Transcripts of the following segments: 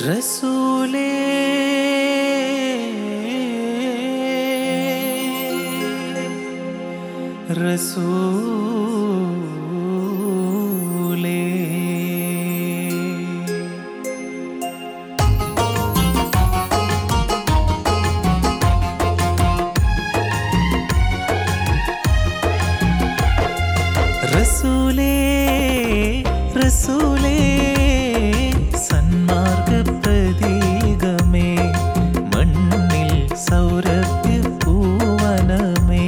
റസൂലേ റസൂലേ റസൂലേ റസൂലേ സന്മാർഗ പ്രതീകമേ മണ്ണിൽ സൗരഭ്യ പൂവനമേ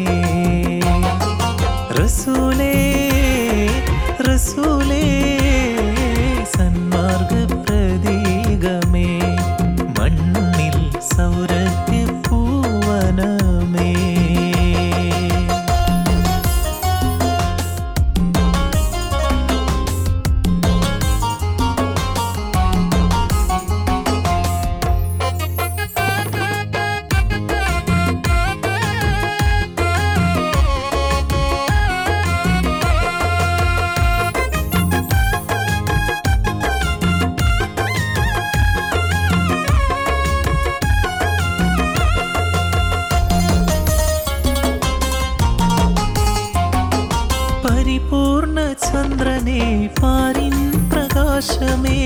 റസൂലേ റസൂലേ സന്മാർഗ പ്രതീകമേ മണ്ണിൽ സൗരഭ്യ പൂവനമേ പരിപൂർണ ചന്ദ്രനേ പാരിൻ പ്രകാശമേ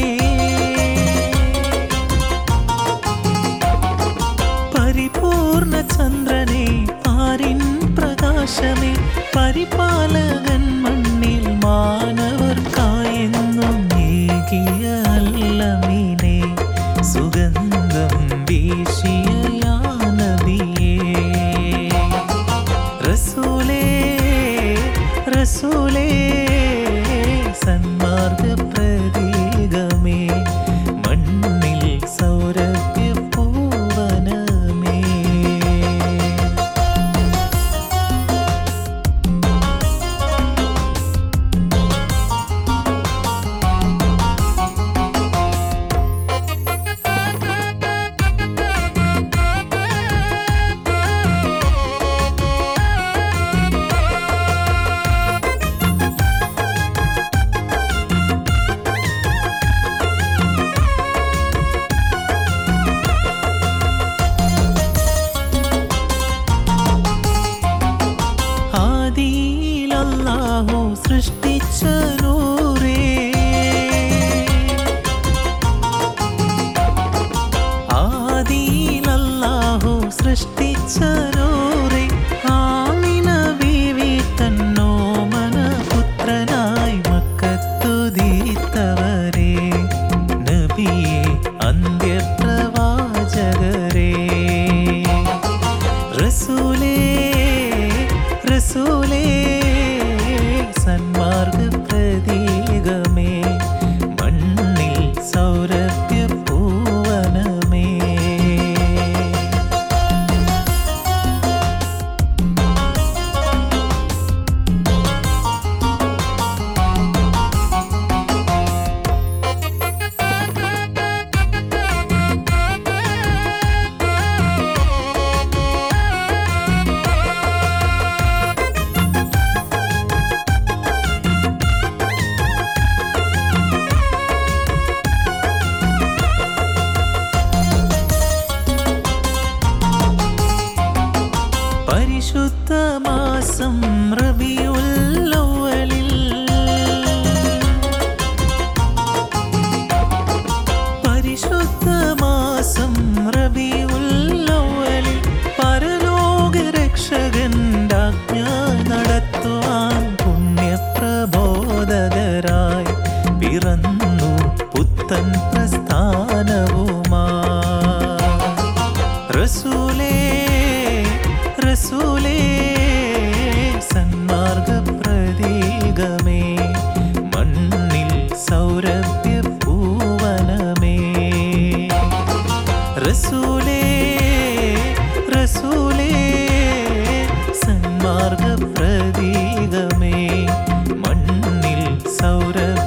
പരിപൂർണ ചന്ദ്രനേ പാരിൻ പ്രകാശമേ പരിപാലകൻ മണ്ണിൽ മാനവർക്കായെന്നും ഏകിയ അല്ലമീനേ സുഗന്ധം വീശിയ യാ നബിയേ റസൂലേ റസൂലേ സന്മാർഗ പ്രതീകമേ മണ്ണിൽ സൗരഭ്യ പൂവനമേ അല്ലാഹു സൃഷ്ടിച്ച നൂറേ ആദിയിൽ അല്ലാഹു സൃഷ്ടിച്ച നൂറേ ആമിന ബീവി തന്നോമന പുത്രനായി മക്കത്തുദീത്തവരേ നബിയേ അന്ത്യപ്രവാചകരേ റസൂലേ റസൂലേ സന്മാർഗ പ്രതീകമേ മണ്ണിൽ സൗരഭ്യ പൂവനമേ പരിശുദ്ധ മാസം റബീഉൽ അവ്വലിൽ പരിശുദ്ധ മാസം റബീഉൽ അവ്വലിൽ പരലോക രക്ഷകന്റെ ആജ്ഞ നടത്തുവാൻ പുണ്യപ്രബോധകരായി പിറന്നു പുത്തൻ പ്രസ്ഥാനവുമായി റസൂലേ റസൂലേ സന്മാർഗ പ്രതീകമേ മണ്ണിൽ സൗരഭ്യ പൂവനമേ റസൂലേ റസൂലേ സന്മാർഗ പ്രതീകമേ മണ്ണിൽ സൗരഭ്യ